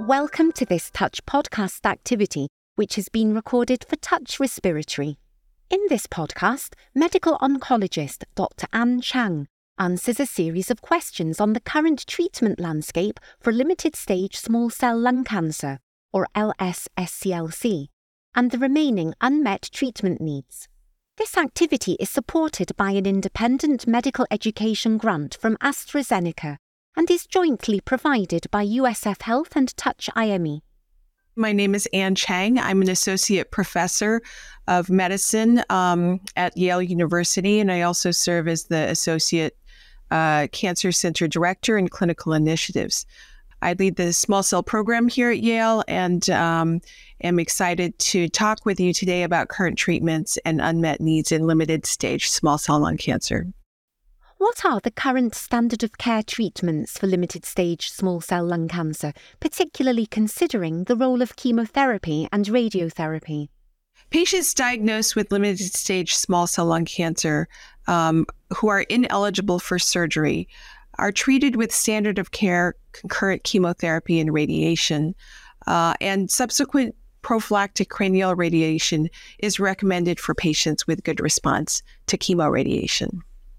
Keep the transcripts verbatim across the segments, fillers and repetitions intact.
Welcome to this Touch podcast activity, which has been recorded for Touch Respiratory. In this podcast, medical oncologist Doctor Anne Chang answers a series of questions on the current treatment landscape for limited-stage small cell lung cancer, or L S S C L C, and the remaining unmet treatment needs. This activity is supported by an independent medical education grant from AstraZeneca and is jointly provided by U S F Health and Touch I M E. My name is Anne Chang. I'm an associate professor of medicine um, at Yale University, and I also serve as the associate uh, cancer center director in clinical initiatives. I lead the small cell program here at Yale and um, am excited to talk with you today about current treatments and unmet needs in limited stage small cell lung cancer. What are the current standard of care treatments for limited stage small cell lung cancer, particularly considering the role of chemotherapy and radiotherapy? Patients diagnosed with limited stage small cell lung cancer um, who are ineligible for surgery are treated with standard of care concurrent chemotherapy and radiation, uh, and subsequent prophylactic cranial radiation is recommended for patients with good response to chemoradiation.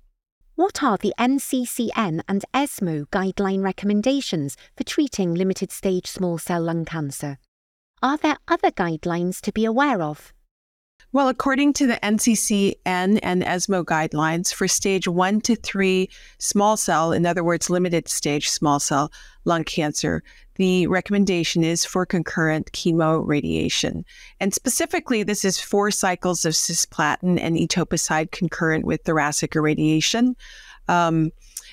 What are the N C C N and ESMO guideline recommendations for treating limited-stage small cell lung cancer? Are there other guidelines to be aware of? Well, according to the N C C N and ESMO guidelines for stage one to three small cell, in other words, limited stage small cell lung cancer, the recommendation is for concurrent chemoradiation. And specifically, this is four cycles of cisplatin and etoposide concurrent with thoracic irradiation. Um,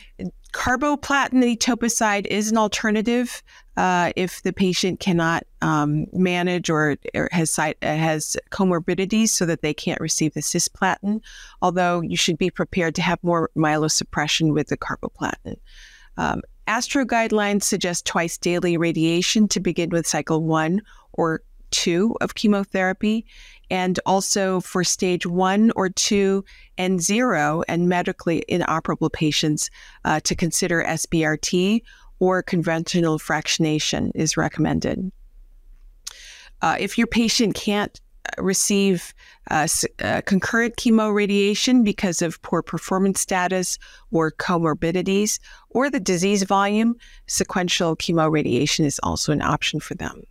carboplatin and etoposide is an alternative uh, if the patient cannot um, manage or, or has has comorbidities so that they can't receive the cisplatin, although you should be prepared to have more myelosuppression with the carboplatin. Um, Astro guidelines suggest twice daily radiation to begin with cycle one or two of chemotherapy, and also for stage one or two and zero and medically inoperable patients uh, to consider S B R T or conventional fractionation is recommended. Uh, if your patient can't receive uh, uh, concurrent chemoradiation because of poor performance status or comorbidities or the disease volume, sequential chemoradiation is also an option for them.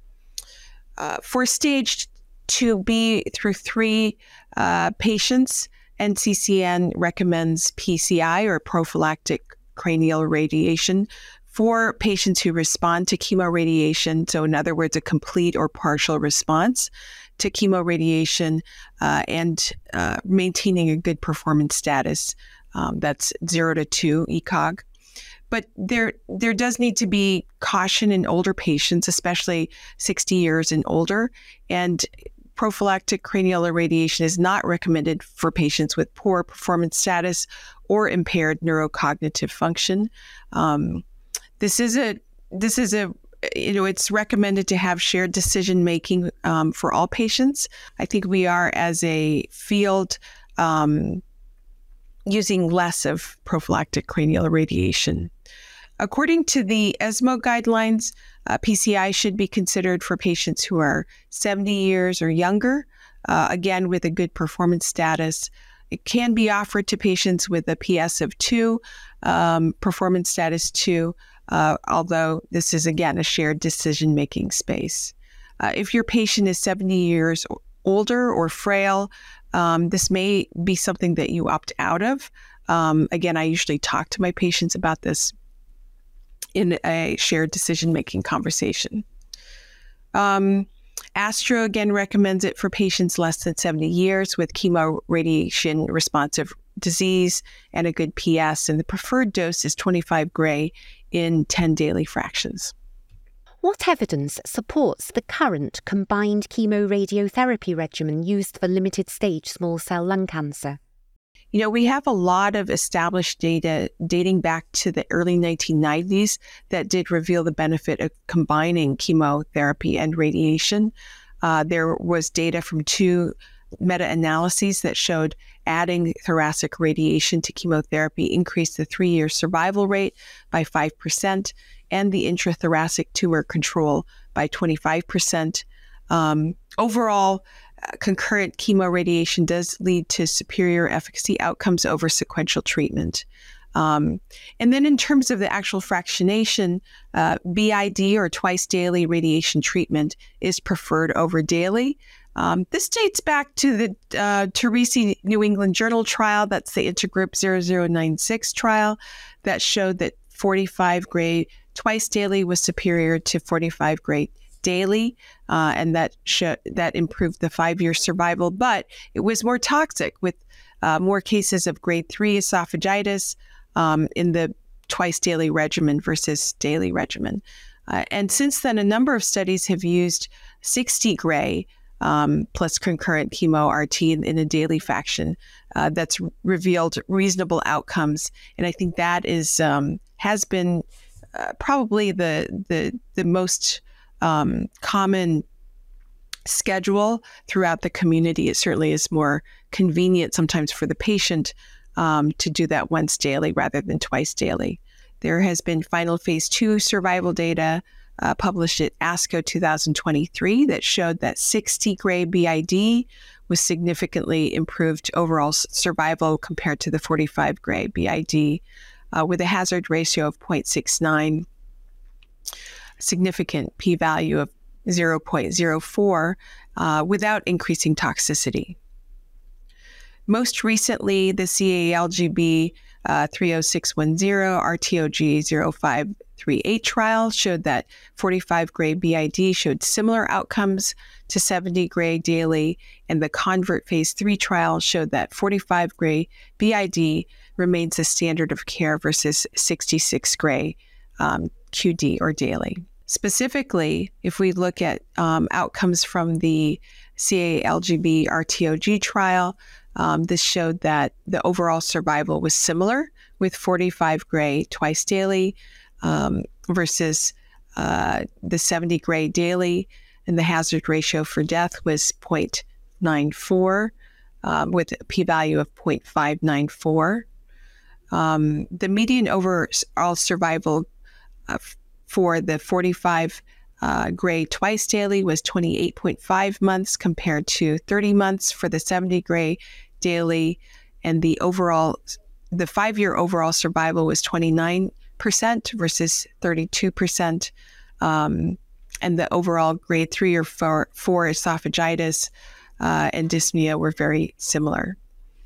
Uh, for stage two B through three uh, patients, N C C N recommends P C I or prophylactic cranial radiation for patients who respond to chemoradiation. So in other words, a complete or partial response to chemoradiation uh, and uh, maintaining a good performance status. Um, that's zero to two E C O G. But there there does need to be caution in older patients, especially sixty years and older. And prophylactic cranial irradiation is not recommended for patients with poor performance status or impaired neurocognitive function. Um, this is a this is a You know, it's recommended to have shared decision making um, for all patients. I think we are, as a field, um, using less of prophylactic cranial radiation. According to the ESMO guidelines, uh, P C I should be considered for patients who are seventy years or younger, uh, again, with a good performance status. It can be offered to patients with a P S of two, um, performance status two, Uh, although this is, again, a shared decision-making space. Uh, if your patient is seventy years older or frail, um, this may be something that you opt out of. Um, again, I usually talk to my patients about this in a shared decision-making conversation. Um, Astro, again, recommends it for patients less than seventy years with chemoradiation responsive disease and a good P S, and the preferred dose is twenty-five gray in ten daily fractions. What evidence supports the current combined chemoradiotherapy regimen used for limited-stage small cell lung cancer? You know, we have a lot of established data dating back to the early nineteen nineties that did reveal the benefit of combining chemotherapy and radiation. Uh, there was data from two meta-analyses that showed adding thoracic radiation to chemotherapy increased the three-year survival rate by five percent and the intrathoracic tumor control by twenty-five percent. Um, overall, uh, concurrent chemoradiation does lead to superior efficacy outcomes over sequential treatment. Um, and then in terms of the actual fractionation, uh, B I D or twice daily radiation treatment is preferred over daily. Um, this dates back to the uh, Teresi New England Journal trial. That's the Intergroup zero zero nine six trial that showed that forty-five gray twice daily was superior to forty-five gray daily, uh, and that sh- that improved the five-year survival. But it was more toxic with uh, more cases of grade three esophagitis um, in the twice daily regimen versus daily regimen. Uh, and since then, a number of studies have used sixty gray um, plus concurrent chemo R T in, in a daily faction uh, that's revealed reasonable outcomes. And I think that is um, has been uh, probably the the the most um, common schedule throughout the community. It certainly is more convenient sometimes for the patient um, to do that once daily rather than twice daily. There has been final phase two survival data uh, published at ASCO two thousand twenty-three that showed that sixty gray B I D was significantly improved overall s- survival compared to the forty-five gray B I D uh, with a hazard ratio of zero point six nine, significant p-value of zero point zero four uh, without increasing toxicity. Most recently, the C A L G B uh, three oh six one zero R T O G zero five three eight trial showed that forty-five gray B I D showed similar outcomes to seventy gray daily, and the CONVERT phase three trial showed that forty-five gray B I D remains the standard of care versus sixty-six gray um, Q D or daily. Specifically, if we look at um, outcomes from the C A L G B R T O G trial, um, this showed that the overall survival was similar with forty-five gray twice daily um, versus uh, the seventy gray daily, and the hazard ratio for death was zero point nine four um, with a p-value of zero point five nine four. Um, the median overall survival uh, for the forty-five uh, gray twice daily was twenty-eight point five months compared to thirty months for the seventy gray daily, and the overall, the five-year overall survival was twenty-nine percent versus thirty-two percent, um, and the overall grade three or four, four esophagitis uh, and dyspnea were very similar.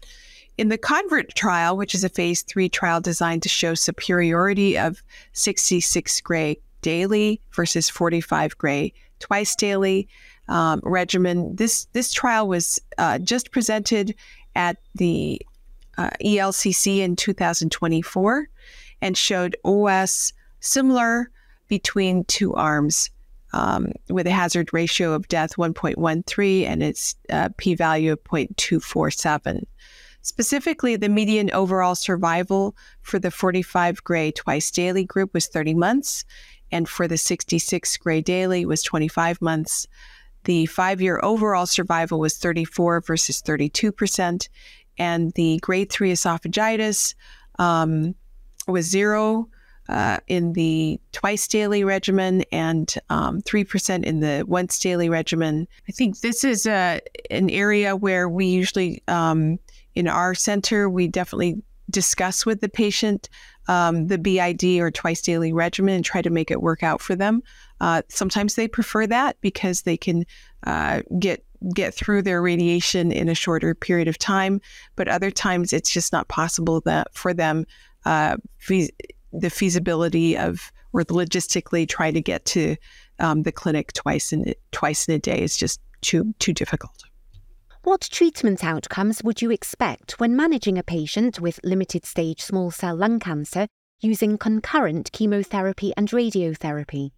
In the CONVERT trial, which is a phase three trial designed to show superiority of sixty-six gray daily versus forty-five gray twice daily um, regimen, this this trial was uh, just presented at the uh, E L C C in two thousand twenty-four and showed O S similar between two arms um, with a hazard ratio of death one point one three and its uh, p-value of zero point two four seven. Specifically, the median overall survival for the forty-five gray twice daily group was thirty months, and for the sixty-six gray daily was twenty-five months. The five-year overall survival was thirty-four versus thirty-two percent, and the grade three esophagitis um, was zero uh, in the twice daily regimen and um, three percent in the once daily regimen. I think this is a, an area where we usually um, in our center, we definitely discuss with the patient um, the B I D or twice daily regimen and try to make it work out for them. Uh, sometimes they prefer that because they can uh, get get through their radiation in a shorter period of time, but other times it's just not possible that for them, uh, fe- the feasibility of or logistically try to get to um, the clinic twice in twice in a day is just too too difficult. What treatment outcomes would you expect when managing a patient with limited stage small cell lung cancer using concurrent chemotherapy and radiotherapy?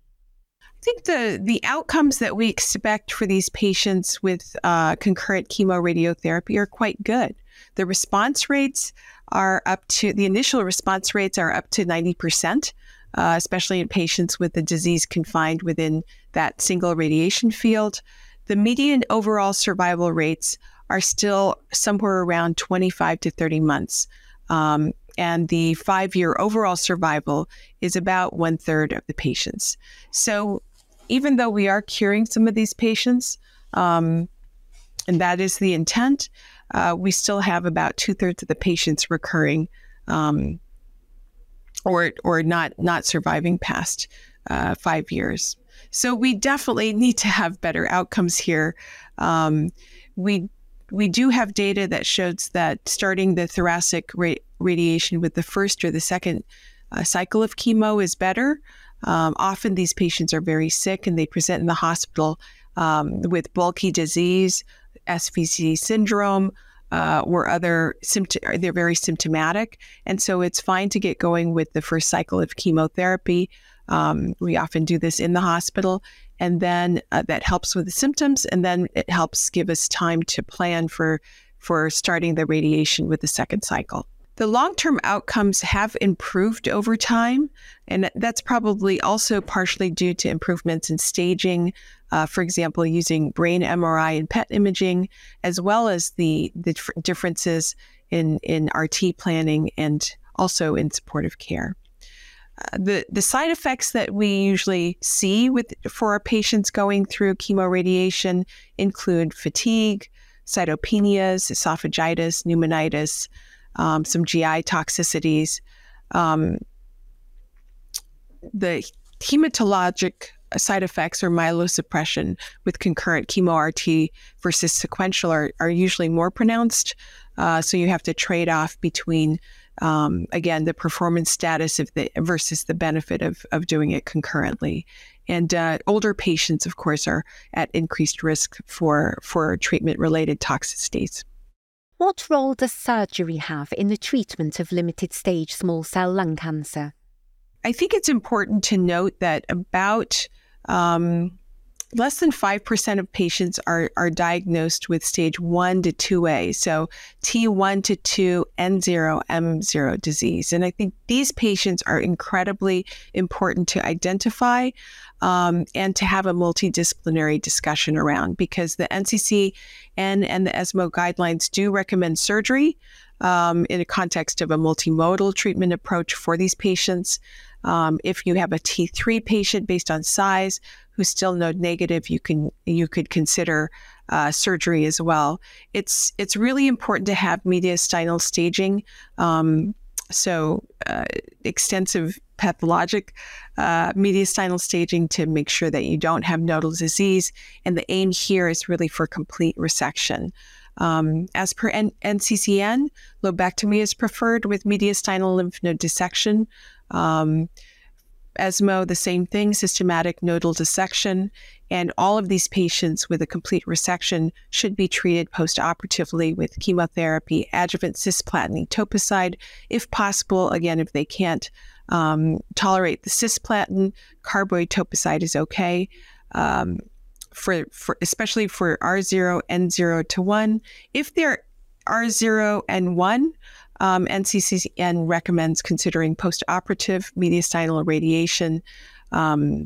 I think the, the outcomes that we expect for these patients with uh, concurrent chemoradiotherapy are quite good. The response rates are up to, the initial response rates are up to ninety percent, uh, especially in patients with the disease confined within that single radiation field. The median overall survival rates are still somewhere around twenty-five to thirty months. Um, and the five-year overall survival is about one third of the patients. So even though we are curing some of these patients, um, and that is the intent, uh, we still have about two thirds of the patients recurring um, or or not not surviving past uh, five years. So we definitely need to have better outcomes here. Um, we we do have data that shows that starting the thoracic ra- radiation with the first or the second uh, cycle of chemo is better. Um, often these patients are very sick and they present in the hospital um, with bulky disease, S V C syndrome, uh, or other symptom. They're very symptomatic, and so it's fine to get going with the first cycle of chemotherapy. Um, we often do this in the hospital, and then uh, that helps with the symptoms, and then it helps give us time to plan for for starting the radiation with the second cycle. The long-term outcomes have improved over time, and that's probably also partially due to improvements in staging, uh, for example, using brain M R I and P E T imaging, as well as the, the differences in, in R T planning and also in supportive care. Uh, the, the side effects that we usually see with for our patients going through chemoradiation include fatigue, cytopenias, esophagitis, pneumonitis, Um, some G I toxicities. Um, the hematologic side effects or myelosuppression with concurrent chemo-R T versus sequential are, are usually more pronounced. Uh, so you have to trade off between, um, again, the performance status of the versus the benefit of, of doing it concurrently. And uh, older patients, of course, are at increased risk for, for treatment-related toxicities. What role does surgery have in the treatment of limited stage small cell lung cancer? I think it's important to note that about um, less than five percent of patients are, are diagnosed with stage one to two A, so T one to two, N zero, M zero disease. And I think these patients are incredibly important to identify um, and to have a multidisciplinary discussion around, because the N C C N and the ESMO guidelines do recommend surgery um, in a context of a multimodal treatment approach for these patients. Um, if you have a T three patient based on size who's still node negative, you can you could consider uh, surgery as well. It's it's really important to have mediastinal staging, um, so uh, extensive pathologic uh, mediastinal staging to make sure that you don't have nodal disease. And the aim here is really for complete resection. Um, as per N- NCCN, lobectomy is preferred with mediastinal lymph node dissection. Um, ESMO, the same thing, systematic nodal dissection. And all of these patients with a complete resection should be treated postoperatively with chemotherapy, adjuvant cisplatin, etoposide. If possible, again, if they can't um, tolerate the cisplatin, carboetoposide is okay. Um, for, for especially for R zero, N zero to one. If they're R zero and one, Um, N C C N recommends considering postoperative mediastinal radiation. Um,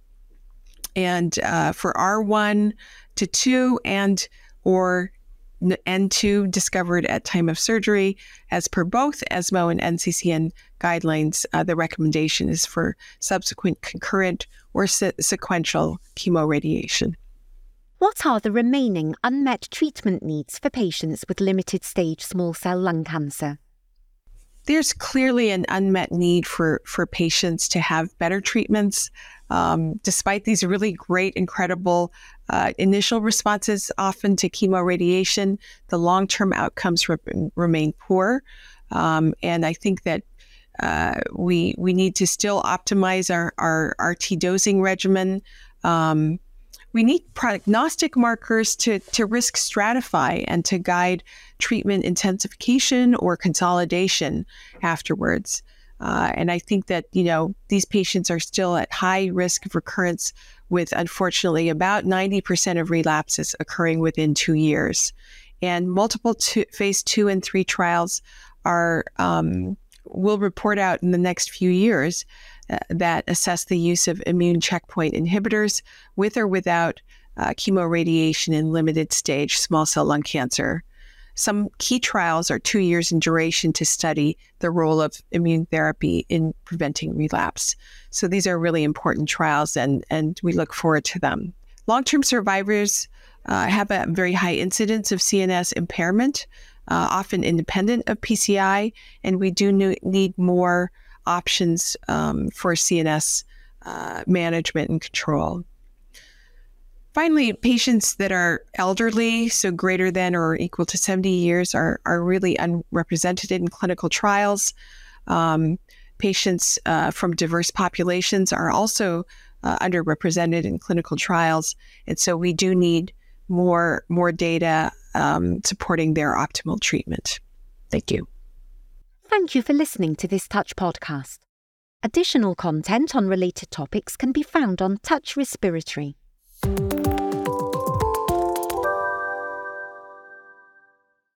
and uh, for R one to two and or N two discovered at time of surgery, as per both ESMO and N C C N guidelines, uh, the recommendation is for subsequent concurrent or se- sequential chemoradiation. What are the remaining unmet treatment needs for patients with limited stage small cell lung cancer? There's clearly an unmet need for, for patients to have better treatments. Um, despite these really great, incredible uh, initial responses often to chemoradiation, the long-term outcomes re- remain poor. Um, and I think that uh, we we need to still optimize our, our R T dosing regimen. Um, We need prognostic markers to, to risk stratify and to guide treatment intensification or consolidation afterwards. Uh, and I think that, you know, these patients are still at high risk of recurrence, with unfortunately about ninety percent of relapses occurring within two years. And multiple two, phase two and three trials are um, will report out in the next few years uh, that assess the use of immune checkpoint inhibitors with or without uh, chemoradiation in limited stage small cell lung cancer. Some key trials are two years in duration to study the role of immune therapy in preventing relapse. So these are really important trials, and, and we look forward to them. Long-term survivors uh, have a very high incidence of C N S impairment, uh, often independent of P C I, and we do need more options um, for C N S uh, management and control. Finally, patients that are elderly, so greater than or equal to seventy years, are, are really unrepresented in clinical trials. Um, patients uh, from diverse populations are also uh, underrepresented in clinical trials. And so we do need more, more data um, supporting their optimal treatment. Thank you. Thank you for listening to this Touch podcast. Additional content on related topics can be found on Touch Respiratory.